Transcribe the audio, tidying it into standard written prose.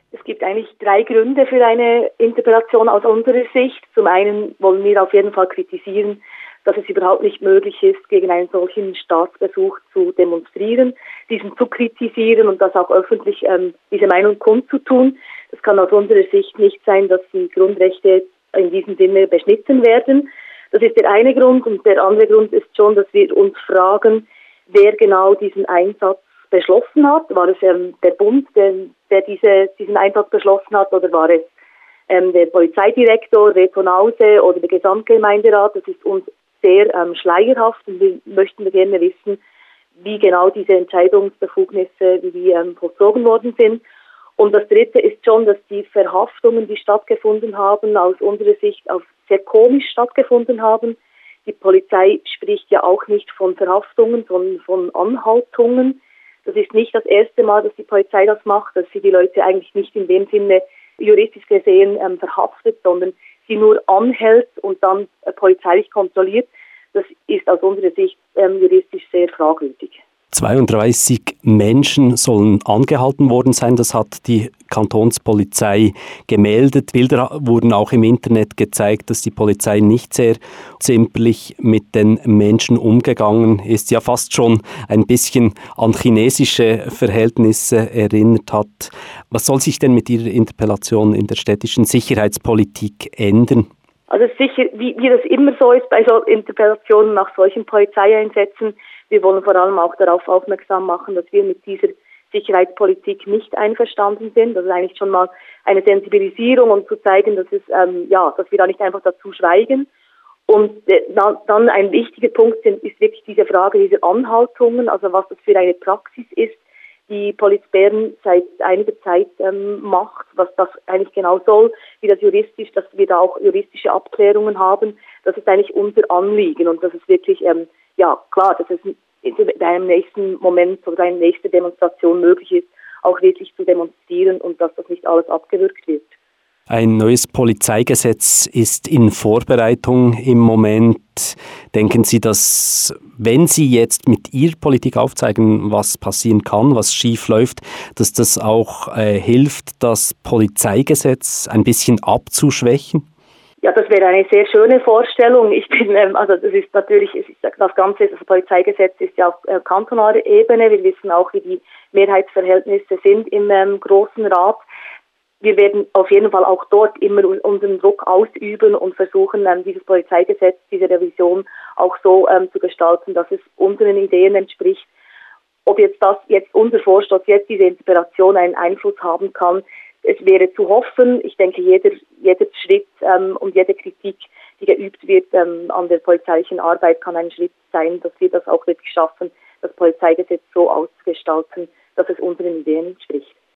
Es gibt eigentlich 3 Gründe für eine Interpellation aus unserer Sicht. Zum einen wollen wir auf jeden Fall kritisieren, dass es überhaupt nicht möglich ist, gegen einen solchen Staatsbesuch zu demonstrieren, diesen zu kritisieren und das auch öffentlich diese Meinung kundzutun. Es kann aus unserer Sicht nicht sein, dass die Grundrechte in diesem Sinne beschnitten werden. Das ist der eine Grund. Und der andere Grund ist schon, dass wir uns fragen, wer genau diesen Einsatz beschlossen hat. War es der Bund, der diesen Einsatz beschlossen hat, oder war es der Polizeidirektor, Reto Nause oder der Gesamtgemeinderat? Das ist uns sehr schleierhaft und wir möchten gerne wissen, wie genau diese Entscheidungsbefugnisse vollzogen worden sind. Und das Dritte ist schon, dass die Verhaftungen, die stattgefunden haben, aus unserer Sicht auch sehr komisch stattgefunden haben. Die Polizei spricht ja auch nicht von Verhaftungen, sondern von Anhaltungen. Das ist nicht das erste Mal, dass die Polizei das macht, dass sie die Leute eigentlich nicht in dem Sinne juristisch gesehen verhaftet, sondern sie nur anhält und dann polizeilich kontrolliert. Das ist aus unserer Sicht juristisch sehr fragwürdig. 32 Menschen sollen angehalten worden sein, das hat die Kantonspolizei gemeldet. Bilder wurden auch im Internet gezeigt, dass die Polizei nicht sehr zimperlich mit den Menschen umgegangen ist, ja fast schon ein bisschen an chinesische Verhältnisse erinnert hat. Was soll sich denn mit Ihrer Interpellation in der städtischen Sicherheitspolitik ändern? Also sicher, wie das immer so ist bei so Interpellationen nach solchen Polizeieinsätzen, wir wollen vor allem auch darauf aufmerksam machen, dass wir mit dieser Sicherheitspolitik nicht einverstanden sind. Das ist eigentlich schon mal eine Sensibilisierung, um zu zeigen, dass dass wir da nicht einfach dazu schweigen. Und dann ein wichtiger Punkt ist wirklich diese Frage dieser Anhaltungen, also was das für eine Praxis ist, die Police Bern seit einiger Zeit macht, was das eigentlich genau soll, wie das juristisch, dass wir da auch juristische Abklärungen haben. Das ist eigentlich unser Anliegen und das ist wirklich klar, dass es in einem nächsten Moment oder einer nächsten Demonstration möglich ist, auch wirklich zu demonstrieren und dass das nicht alles abgewürgt wird. Ein neues Polizeigesetz ist in Vorbereitung im Moment. Denken Sie, dass, wenn Sie jetzt mit Ihrer Politik aufzeigen, was passieren kann, was schief läuft, dass das auch hilft, das Polizeigesetz ein bisschen abzuschwächen? Ja, das wäre eine sehr schöne Vorstellung. Das ist natürlich, das Ganze, das Polizeigesetz ist ja auf kantonaler Ebene. Wir wissen auch, wie die Mehrheitsverhältnisse sind im Grossen Rat. Wir werden auf jeden Fall auch dort immer unseren Druck ausüben und versuchen, dieses Polizeigesetz, diese Revision auch so zu gestalten, dass es unseren Ideen entspricht. Ob jetzt unser Vorstoß, jetzt diese Interpellation einen Einfluss haben kann, es wäre zu hoffen. Ich denke, jeder Schritt und jede Kritik, die geübt wird an der polizeilichen Arbeit, kann ein Schritt sein, dass wir das auch wirklich schaffen, das Polizeigesetz so auszugestalten, dass es unseren Ideen entspricht.